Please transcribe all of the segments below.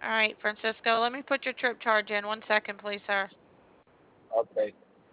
All right, Francisco, let me put your trip charge in. 1 second, please, sir. Okay.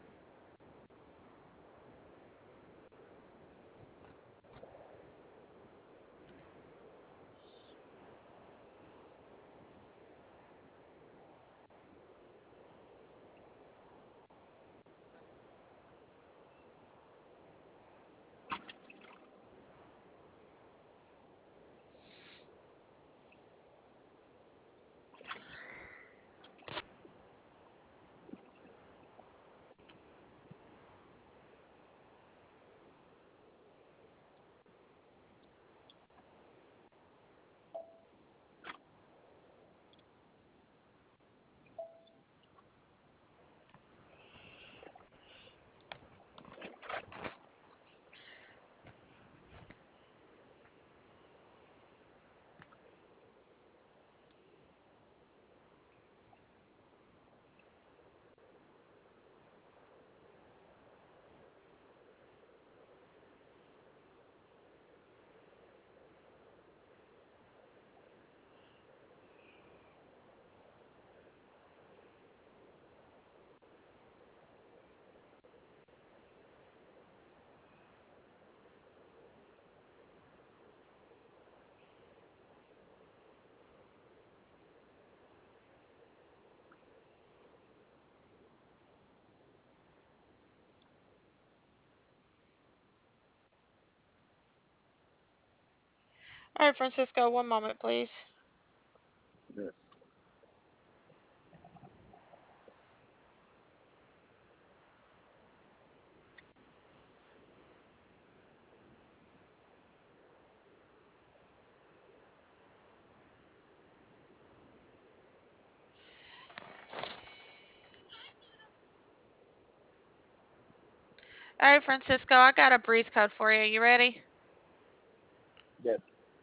All right, Francisco, 1 moment, please. Yes. All right, Francisco, I got a breeze code for you. You ready? Yes.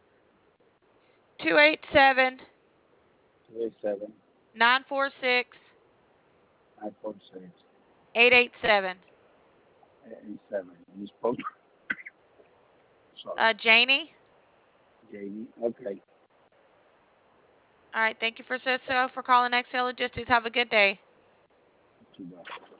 287 287 946 946 887. 887. You spoke. Sorry. Janie. Jamie. Okay. All right, thank you, Francisco, for calling XL Logistics. Have a good day. Too bad.